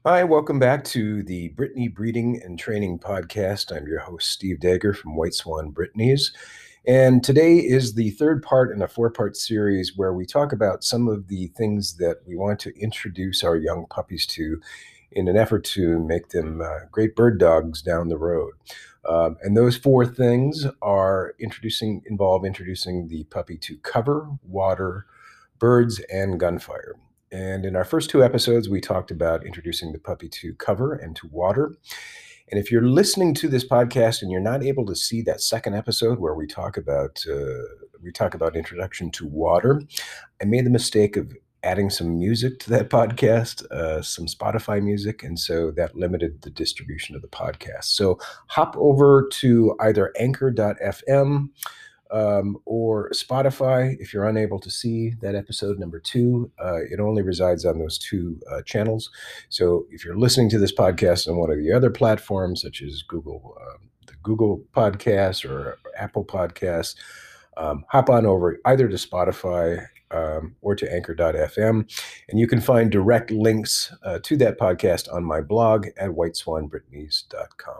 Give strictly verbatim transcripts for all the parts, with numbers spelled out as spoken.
Hi, welcome back to the Brittany Breeding and Training Podcast. I'm your host, Steve Dager from White Swan Brittany's. And today is the third part in a four-part series where we talk about some of the things that we want to introduce our young puppies to in an effort to make them uh, great bird dogs down the road. Um, and those four things are introducing, involve introducing the puppy to cover, water, birds, and gunfire. And in our first two episodes, we talked about introducing the puppy to cover and to water. And if you're listening to this podcast and you're not able to see that second episode where we talk about uh, we talk about introduction to water, I made the mistake of adding some music to that podcast, uh, some Spotify music, and so that limited the distribution of the podcast. So hop over to either anchor dot f m um, or Spotify. If you're unable to see that episode number two, uh, it only resides on those two uh, channels. So if you're listening to this podcast on one of the other platforms, such as Google, uh, the Google Podcasts or Apple Podcasts, um, hop on over either to Spotify um, or to anchor dot f m, and you can find direct links uh, to that podcast on my blog at white swan brittany's dot com.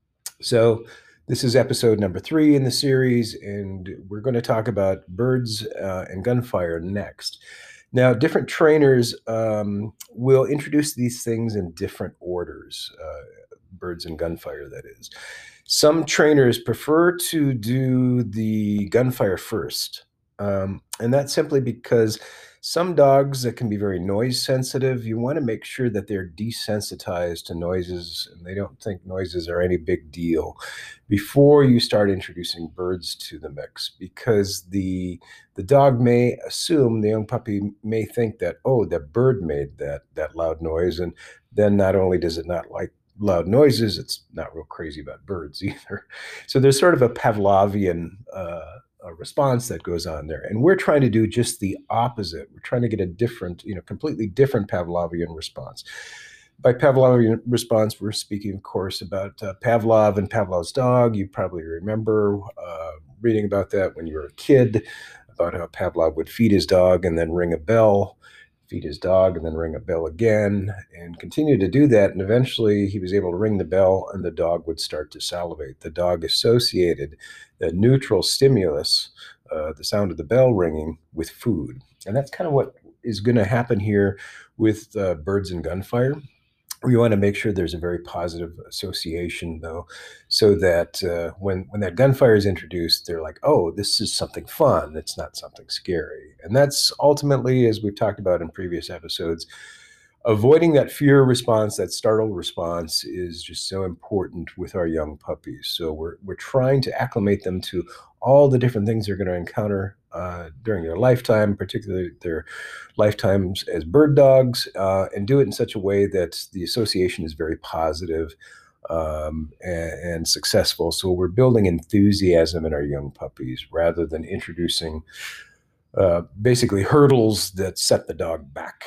So this is episode number three in the series, and we're going to talk about birds uh, and gunfire next. Now, different trainers um, will introduce these things in different orders, uh, birds and gunfire, that is. Some trainers prefer to do the gunfire first, um, and that's simply because some dogs that can be very noise sensitive, you want to make sure that they're desensitized to noises and they don't think noises are any big deal before you start introducing birds to the mix, because the the dog may assume, the young puppy may think that, oh, the bird made that that loud noise, and then not only does it not like loud noises, it's not real crazy about birds either. So there's sort of a Pavlovian uh, a response that goes on there. And we're trying to do just the opposite. We're trying to get a different, you know, completely different Pavlovian response. By Pavlovian response, we're speaking, of course, about uh, Pavlov and Pavlov's dog. You probably remember uh, reading about that when you were a kid, about how Pavlov would feed his dog and then ring a bell, feed his dog and then ring a bell again, and continue to do that. And eventually he was able to ring the bell and the dog would start to salivate. The dog associated the neutral stimulus, uh, the sound of the bell ringing, with food. And that's kind of what is going to happen here with uh, birds and gunfire. We want to make sure there's a very positive association, though, so that uh, when when that gunfire is introduced, they're like, oh, this is something fun. It's not something scary. And that's ultimately, as we've talked about in previous episodes, avoiding that fear response, that startle response, is just so important with our young puppies. So we're we're trying to acclimate them to all the different things they're going to encounter uh, during their lifetime, particularly their lifetimes as bird dogs, uh, and do it in such a way that the association is very positive um, and, and successful. So we're building enthusiasm in our young puppies rather than introducing uh, basically hurdles that set the dog back.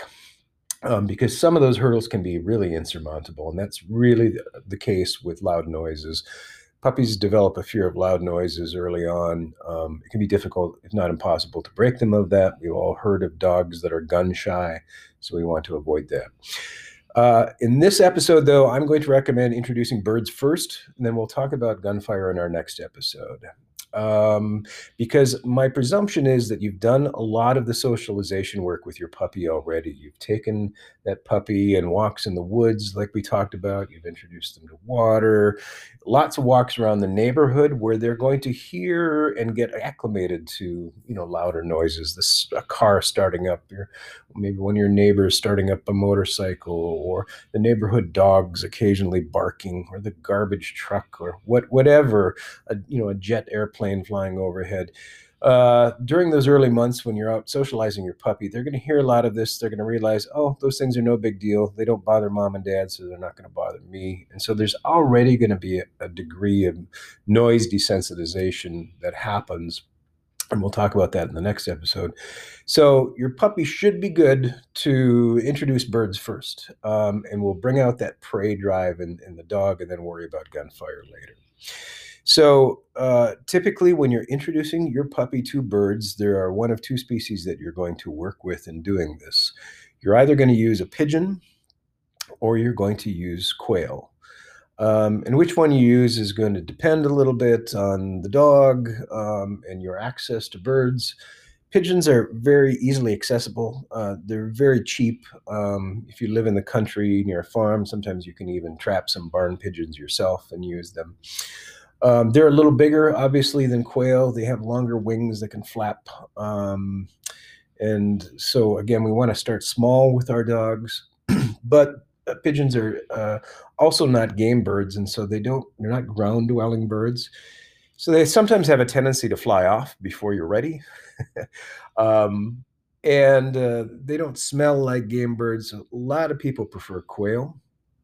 Um, because some of those hurdles can be really insurmountable, and that's really the, the case with loud noises. Puppies develop a fear of loud noises early on. Um, it can be difficult, if not impossible, to break them of that. We've all heard of dogs that are gun shy, so we want to avoid that. Uh, in this episode, though, I'm going to recommend introducing birds first, and then we'll talk about gunfire in our next episode. Um, because my presumption is that you've done a lot of the socialization work with your puppy already. You've taken that puppy and walks in the woods like we talked about. You've introduced them to water, lots of walks around the neighborhood where they're going to hear and get acclimated to, you know, louder noises. This a car starting up, or maybe one of your neighbors starting up a motorcycle, or the neighborhood dogs occasionally barking, or the garbage truck, or what, whatever, a, you know, a jet airplane flying overhead. Uh, during those early months when you're out socializing your puppy, they're going to hear a lot of this. They're going to realize, oh, those things are no big deal. They don't bother mom and dad, so they're not going to bother me. And so there's already going to be a, a degree of noise desensitization that happens. And we'll talk about that in the next episode. So your puppy should be good to introduce birds first. Um, and we'll bring out that prey drive in, in the dog and then worry about gunfire later. So uh, typically when you're introducing your puppy to birds, there are one of two species that you're going to work with in doing this. You're either going to use a pigeon or you're going to use quail. Um, and which one you use is going to depend a little bit on the dog um, and your access to birds. Pigeons are very easily accessible. Uh, they're very cheap. Um, if you live in the country near a farm, sometimes you can even trap some barn pigeons yourself and use them. Um, they're a little bigger, obviously, than quail. They have longer wings that can flap. Um, and so, again, we want to start small with our dogs. But uh, pigeons are uh, also not game birds, and so they don't, they're not ground-dwelling birds. So they sometimes have a tendency to fly off before you're ready. um, and uh, they don't smell like game birds. A lot of people prefer quail.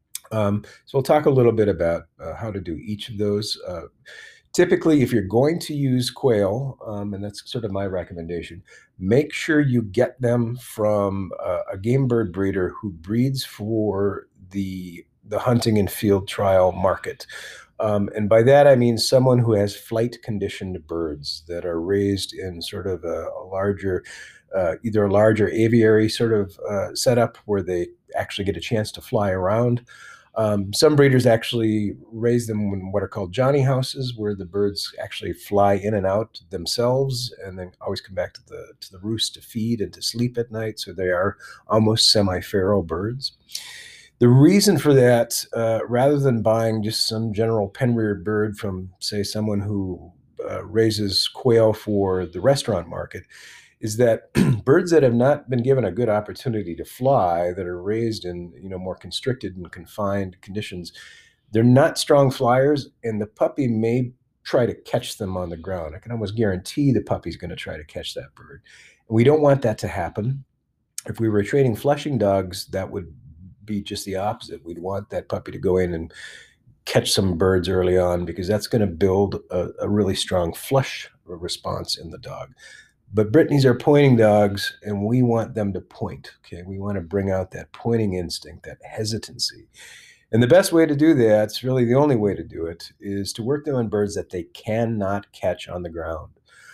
Um, so we'll talk a little bit about uh, how to do each of those. Uh, typically, if you're going to use quail, um, and that's sort of my recommendation, make sure you get them from uh, a game bird breeder who breeds for the the hunting and field trial market. Um, and by that, I mean someone who has flight conditioned birds that are raised in sort of a, a larger, uh, either a larger aviary sort of uh, setup where they actually get a chance to fly around. Um, some breeders actually raise them in what are called Johnny houses, where the birds actually fly in and out themselves, and then always come back to the to the roost to feed and to sleep at night. So they are almost semi-feral birds. The reason for that, uh, rather than buying just some general pen-reared bird from, say, someone who uh, raises quail for the restaurant market, is that birds that have not been given a good opportunity to fly, that are raised in, you know, more constricted and confined conditions, they're not strong flyers, and the puppy may try to catch them on the ground. I can almost guarantee the puppy's going to try to catch that bird. And we don't want that to happen. If we were training flushing dogs, that would be just the opposite. We'd want that puppy to go in and catch some birds early on, because that's going to build a, a really strong flush response in the dog. But Brittany's are pointing dogs, and we want them to point. Okay, we want to bring out that pointing instinct, that hesitancy. And the best way to do that, it's really the only way to do it, is to work them on birds that they cannot catch on the ground.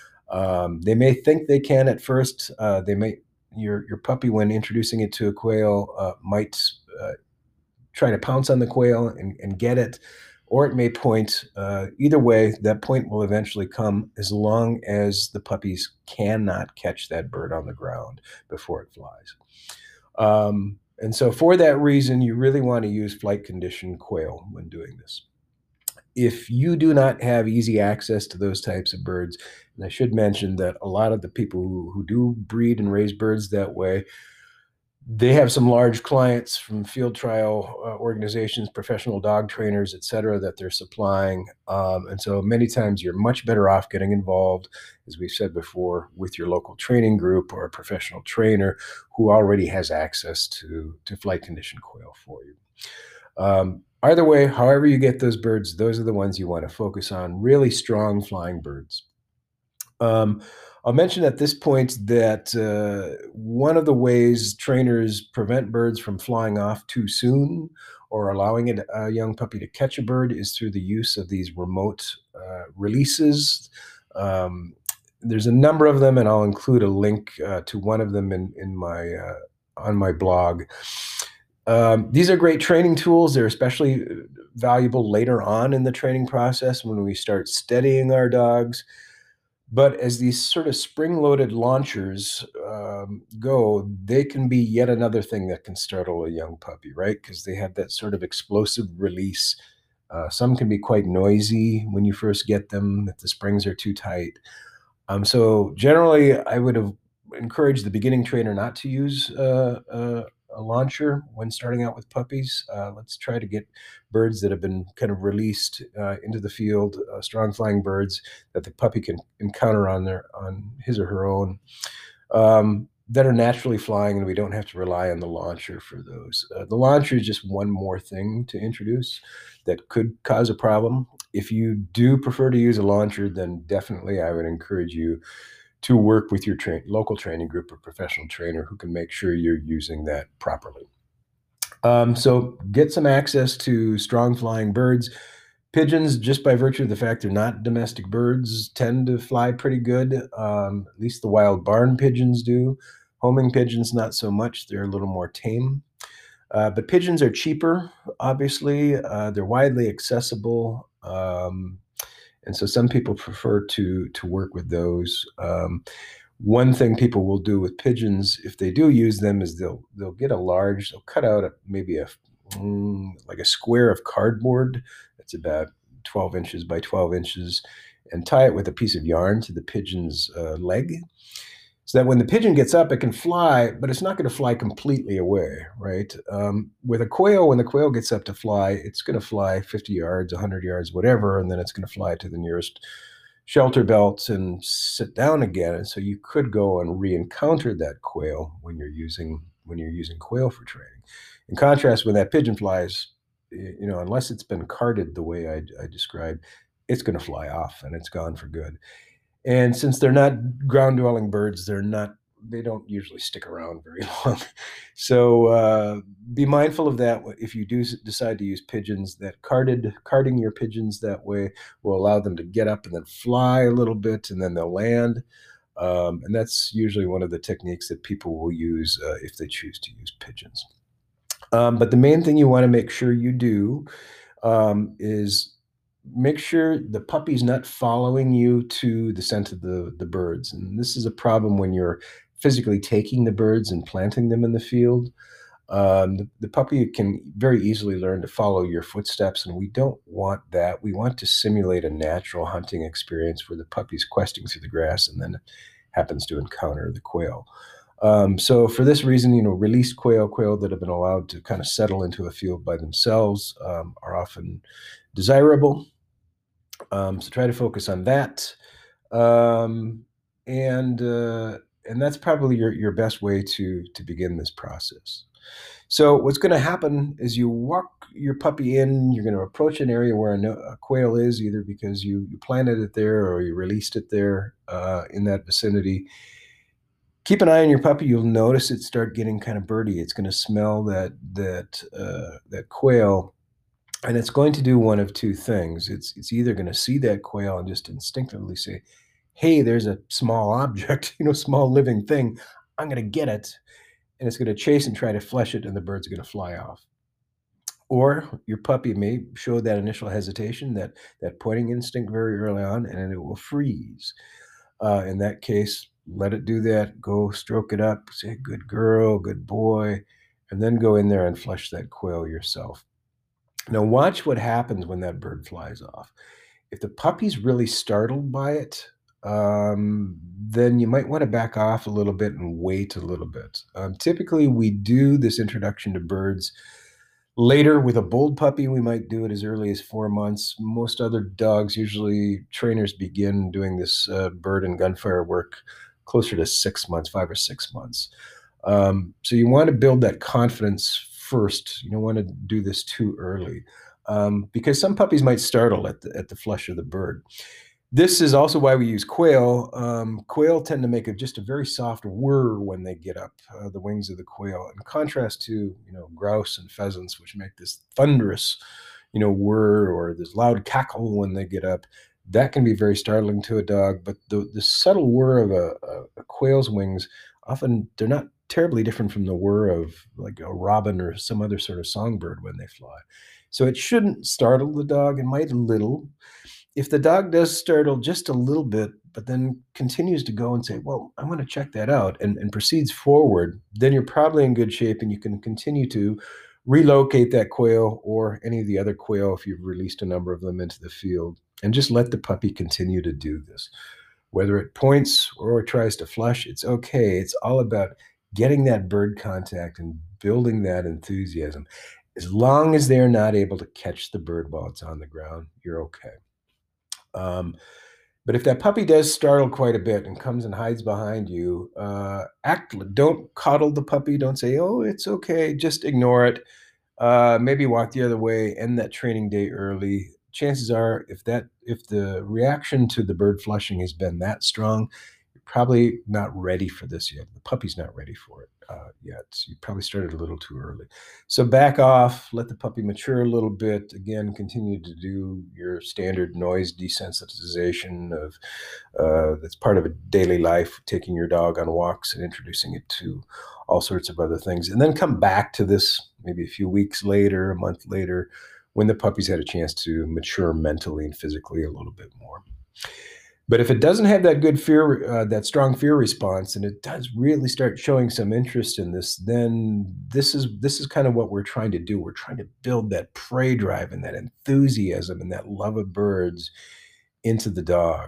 Um, they may think they can at first. Uh, they may your your puppy, when introducing it to a quail, uh, might uh, try to pounce on the quail and, and get it, or it may point. Uh, either way, that point will eventually come, as long as the puppies cannot catch that bird on the ground before it flies. Um, and so for that reason, you really want to use flight conditioned quail when doing this. If you do not have easy access to those types of birds, and I should mention that a lot of the people who, who do breed and raise birds that way, they have some large clients from field trial uh, organizations, professional dog trainers, et cetera, that they're supplying. Um, and so many times you're much better off getting involved, as we've said before, with your local training group or a professional trainer who already has access to, to flight conditioned quail for you. Um, either way, however you get those birds, those are the ones you want to focus on, really strong flying birds. Um, I'll mention at this point that uh, one of the ways trainers prevent birds from flying off too soon, or allowing it, a young puppy to catch a bird, is through the use of these remote uh, releases. Um, there's a number of them, and I'll include a link uh, to one of them in, in my uh, on my blog. Um, these are great training tools. They're especially valuable later on in the training process when we start steadying our dogs. But as these sort of spring-loaded launchers um, go, they can be yet another thing that can startle a young puppy, right? Because they have that sort of explosive release. Uh, some can be quite noisy when you first get them, if the springs are too tight. Um, so generally, I would have encouraged the beginning trainer not to use uh, uh, a launcher when starting out with puppies. Uh, let's try to get birds that have been kind of released uh, into the field, uh, strong flying birds that the puppy can encounter on their on his or her own, um, that are naturally flying, and we don't have to rely on the launcher for those. Uh, the launcher is just one more thing to introduce that could cause a problem. If you do prefer to use a launcher, then definitely I would encourage you to work with your tra- local training group or professional trainer who can make sure you're using that properly. Um, so get some access to strong flying birds. Pigeons, just by virtue of the fact they're not domestic birds, tend to fly pretty good. Um, at least the wild barn pigeons do. Homing pigeons, not so much. They're a little more tame. Uh, but pigeons are cheaper, obviously. Uh, they're widely accessible. Um, and so some people prefer to to work with those. Um, one thing people will do with pigeons, if they do use them, is they'll they'll get a large, they'll cut out a, maybe a mm, like a square of cardboard that's about twelve inches by twelve inches, and tie it with a piece of yarn to the pigeon's uh, leg, so that when the pigeon gets up, it can fly, but it's not going to fly completely away, right? Um, with a quail, when the quail gets up to fly, it's going to fly fifty yards, one hundred yards, whatever, and then it's going to fly to the nearest shelter belt and sit down again. And so you could go and re-encounter that quail when you're using when you're using quail for training. In contrast, when that pigeon flies, you know, unless it's been carded the way I, I described, it's going to fly off and it's gone for good. And since they're not ground dwelling birds, they're not, they don't usually stick around very long. So uh, be mindful of that. If you do decide to use pigeons, that carded, carding your pigeons that way will allow them to get up and then fly a little bit and then they'll land. Um, and that's usually one of the techniques that people will use uh, if they choose to use pigeons. Um, but the main thing you want to make sure you do um, is make sure the puppy's not following you to the scent of the, the birds. And this is a problem when you're physically taking the birds and planting them in the field. Um, the, the puppy can very easily learn to follow your footsteps, and we don't want that. We want to simulate a natural hunting experience where the puppy's questing through the grass and then happens to encounter the quail. Um, so for this reason, you know, released quail, quail that have been allowed to kind of settle into a field by themselves um, are often desirable. Um, so try to focus on that. Um, and uh, and that's probably your, your best way to, to begin this process. So what's going to happen is you walk your puppy in, you're going to approach an area where a, no, a quail is, either because you, you planted it there or you released it there uh, in that vicinity. Keep an eye on your puppy. You'll notice it start getting kind of birdy. It's going to smell that, that, uh, that quail. And it's going to do one of two things. It's it's either going to see that quail and just instinctively say, hey, there's a small object, you know, small living thing. I'm going to get it. And it's going to chase and try to flesh it, and the bird's going to fly off. Or your puppy may show that initial hesitation, that, that pointing instinct very early on, and it will freeze. Uh, in that case, let it do that. Go stroke it up. Say, good girl, good boy. And then go in there and flesh that quail yourself. Now watch what happens when that bird flies off. If the puppy's really startled by it, um, then you might want to back off a little bit and wait a little bit. Um, typically, we do this introduction to birds later with a bold puppy. We might do it as early as four months. Most other dogs, usually trainers begin doing this uh, bird and gunfire work closer to six months, five or six months. Um, so you want to build that confidence first. You don't want to do this too early um, because some puppies might startle at the, at the flesh of the bird. This is also why we use quail. Um, quail tend to make a, just a very soft whir when they get up, uh, the wings of the quail, in contrast to, you know, grouse and pheasants, which make this thunderous, you know, whir or this loud cackle when they get up. That can be very startling to a dog, but the, the subtle whir of a, a, a quail's wings, often they're not terribly different from the whir of like a robin or some other sort of songbird when they fly. So it shouldn't startle the dog. It might a little. If the dog does startle just a little bit, but then continues to go and say, well, I want to check that out, and, and proceeds forward, then you're probably in good shape and you can continue to relocate that quail or any of the other quail if you've released a number of them into the field, and just let the puppy continue to do this. Whether it points or tries to flush, it's okay. It's all about getting that bird contact and building that enthusiasm. As long as they're not able to catch the bird while it's on the ground, you're okay. Um, but if that puppy does startle quite a bit and comes and hides behind you, uh, act. Don't coddle the puppy. Don't say, "Oh, it's okay." Just ignore it. Uh, maybe walk the other way. End that training day early. Chances are, if that if the reaction to the bird flushing has been that strong, you're probably not ready for this yet. The puppy's not ready for it uh, yet. So you probably started a little too early. So back off, let the puppy mature a little bit. Again, continue to do your standard noise desensitization of uh, that's part of a daily life, taking your dog on walks and introducing it to all sorts of other things, and then come back to this maybe a few weeks later, a month later, when the puppy's had a chance to mature mentally and physically a little bit more. But if it doesn't have that good fear, uh, that strong fear response, and it does really start showing some interest in this, then this is this is kind of what we're trying to do. We're trying to build that prey drive and that enthusiasm and that love of birds into the dog.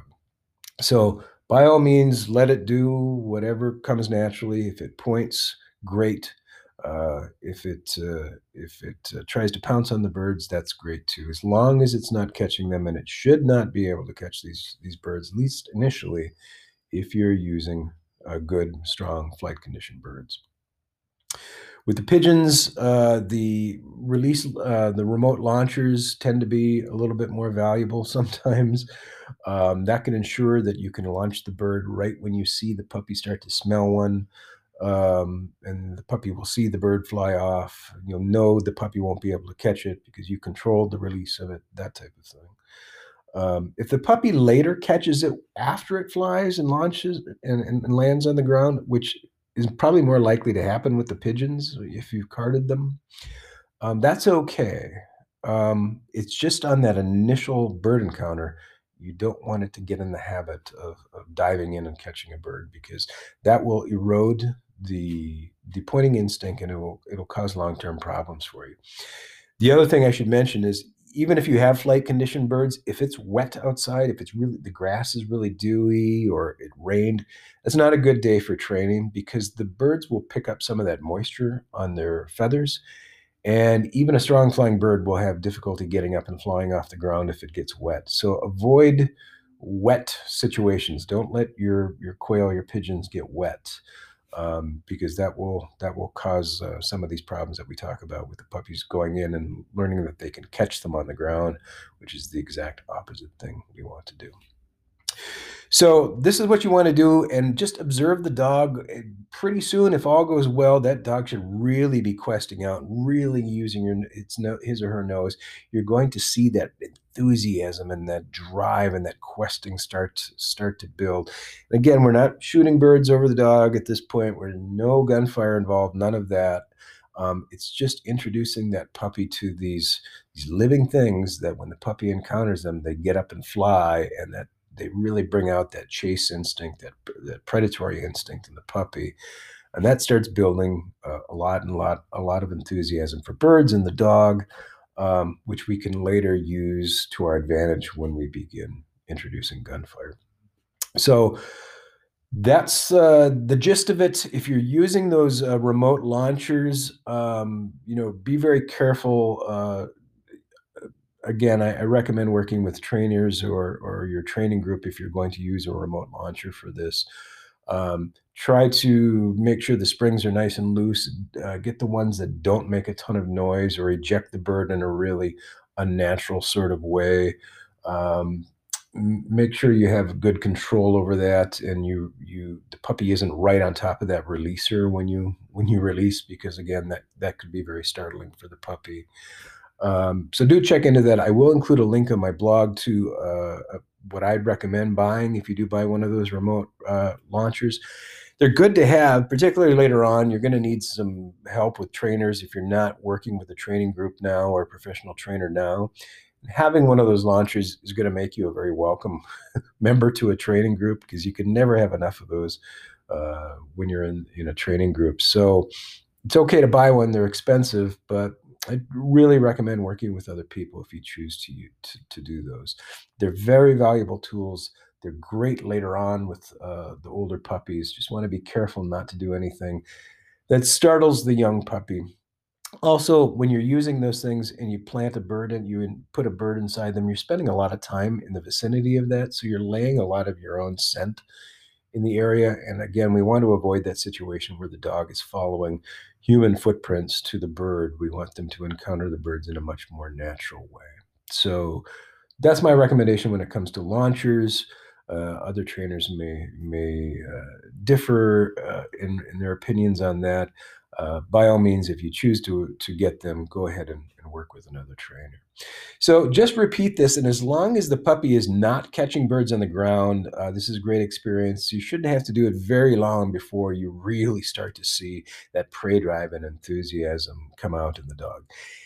So by all means, let it do whatever comes naturally. If it points, great. Uh, if it uh, if it uh, tries to pounce on the birds, that's great too. As long as it's not catching them, and it should not be able to catch these these birds, at least initially, if you're using uh, good, strong flight conditioned birds. With the pigeons, uh, the release, uh, the remote launchers tend to be a little bit more valuable sometimes. Um, that can ensure that you can launch the bird right when you see the puppy start to smell one. Um, and the puppy will see the bird fly off. You'll know the puppy won't be able to catch it because you controlled the release of it, that type of thing. Um, if the puppy later catches it after it flies and launches and, and, and lands on the ground, which is probably more likely to happen with the pigeons if you've carded them, um, that's okay. Um, it's just on that initial bird encounter, you don't want it to get in the habit of, of diving in and catching a bird, because that will erode the the pointing instinct, and it will it'll cause long-term problems for you. The other thing I should mention is, even if you have flight conditioned birds, if it's wet outside, if it's really the grass is really dewy or it rained, it's not a good day for training, because the birds will pick up some of that moisture on their feathers. And even a strong flying bird will have difficulty getting up and flying off the ground if it gets wet. So avoid wet situations. Don't let your, your quail, your pigeons get wet, um, because that will that will cause uh, some of these problems that we talk about with the puppies going in and learning that they can catch them on the ground, which is the exact opposite thing we want to do. So this is what you want to do, and just observe the dog. Pretty soon, if all goes well, that dog should really be questing out, really using your its no, his or her nose. You're going to see that enthusiasm and that drive and that questing start start to build. And again, we're not shooting birds over the dog at this point. We're no gunfire involved, none of that. Um, it's just introducing that puppy to these these living things that when the puppy encounters them, they get up and fly, and that they really bring out that chase instinct, that, that predatory instinct in the puppy. And that starts building uh, a lot and a lot, a lot of enthusiasm for birds and the dog, um, which we can later use to our advantage when we begin introducing gunfire. So that's uh, the gist of it. If you're using those uh, remote launchers, um, you know, be very careful. Uh, Again, I, I recommend working with trainers or, or your training group if you're going to use a remote launcher for this. Um, try to make sure the springs are nice and loose. Uh, get the ones that don't make a ton of noise or eject the bird in a really unnatural sort of way. Um, make sure you have good control over that, and you you the puppy isn't right on top of that releaser when you when you release, because again, that that could be very startling for the puppy. Um, so do check into that. I will include a link on my blog to uh, what I'd recommend buying if you do buy one of those remote uh, launchers. They're good to have, particularly later on. You're going to need some help with trainers if you're not working with a training group now or a professional trainer now. Having one of those launchers is going to make you a very welcome member to a training group, because you can never have enough of those uh, when you're in, in a training group. So it's okay to buy one. They're expensive, but I really recommend working with other people if you choose to, to, to do those. They're very valuable tools. They're great later on with uh, the older puppies. Just want to be careful not to do anything that startles the young puppy. Also, when you're using those things and you plant a bird and you put a bird inside them, you're spending a lot of time in the vicinity of that. So you're laying a lot of your own scent in the area. And again, we want to avoid that situation where the dog is following human footprints to the bird. We want them to encounter the birds in a much more natural way. So that's my recommendation when it comes to launchers. Uh, other trainers may may uh, differ uh, in, in their opinions on that. Uh, by all means, if you choose to to get them, go ahead and, and work with another trainer. So just repeat this, and as long as the puppy is not catching birds on the ground, uh, this is a great experience. You shouldn't have to do it very long before you really start to see that prey drive and enthusiasm come out in the dog.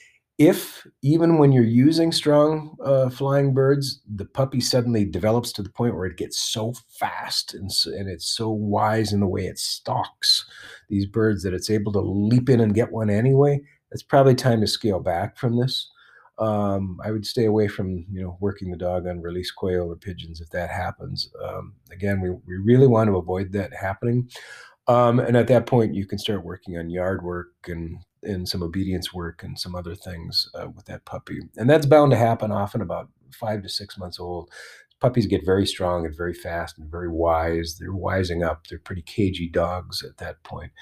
If even when you're using strong uh, flying birds, the puppy suddenly develops to the point where it gets so fast and, so, and it's so wise in the way it stalks these birds that it's able to leap in and get one anyway, it's probably time to scale back from this. Um, I would stay away from, you know, working the dog on release quail or pigeons if that happens. Um, again, we, we really want to avoid that happening. Um, and at that point, you can start working on yard work and and some obedience work and some other things uh, with that puppy. And that's bound to happen often about five to six months old. Puppies get very strong and very fast and very wise. They're wising up. They're pretty cagey dogs at that point.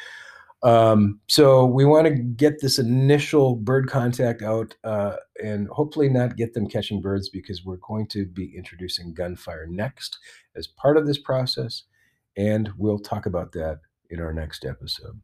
Um, so we want to get this initial bird contact out uh, and hopefully not get them catching birds, because we're going to be introducing gunfire next as part of this process. And we'll talk about that in our next episode.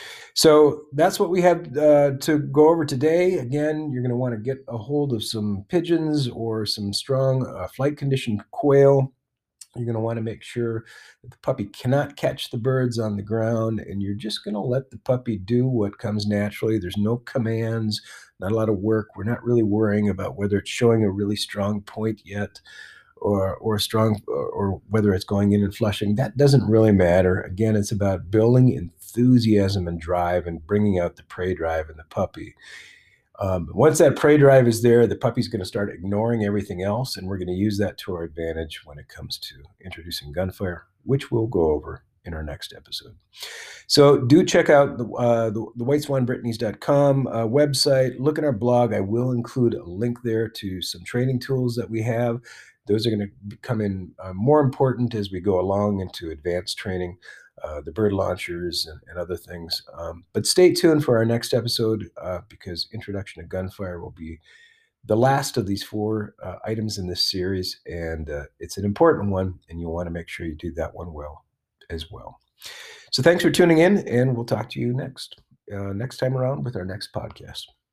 So that's what we have uh, to go over today. Again, you're going to want to get a hold of some pigeons or some strong uh, flight conditioned quail. You're going to want to make sure that the puppy cannot catch the birds on the ground, and you're just going to let the puppy do what comes naturally. There's no commands, not a lot of work. We're not really worrying about whether it's showing a really strong point yet, or or strong, or, or whether it's going in and flushing. That doesn't really matter. Again, it's about building enthusiasm and drive and bringing out the prey drive in the puppy. Um, once that prey drive is there, the puppy's going to start ignoring everything else, and we're going to use that to our advantage when it comes to introducing gunfire, which we'll go over in our next episode. So do check out the, uh, the, the white swan brittany's dot com uh, website. Look at our blog. I will include a link there to some training tools that we have. Those are going to become in uh, more important as we go along into advanced training. Uh, the bird launchers and, and other things. Um, but stay tuned for our next episode uh, because introduction to gunfire will be the last of these four uh, items in this series, and uh, it's an important one, and you'll want to make sure you do that one well as well. So thanks for tuning in, and we'll talk to you next uh, next time around with our next podcast.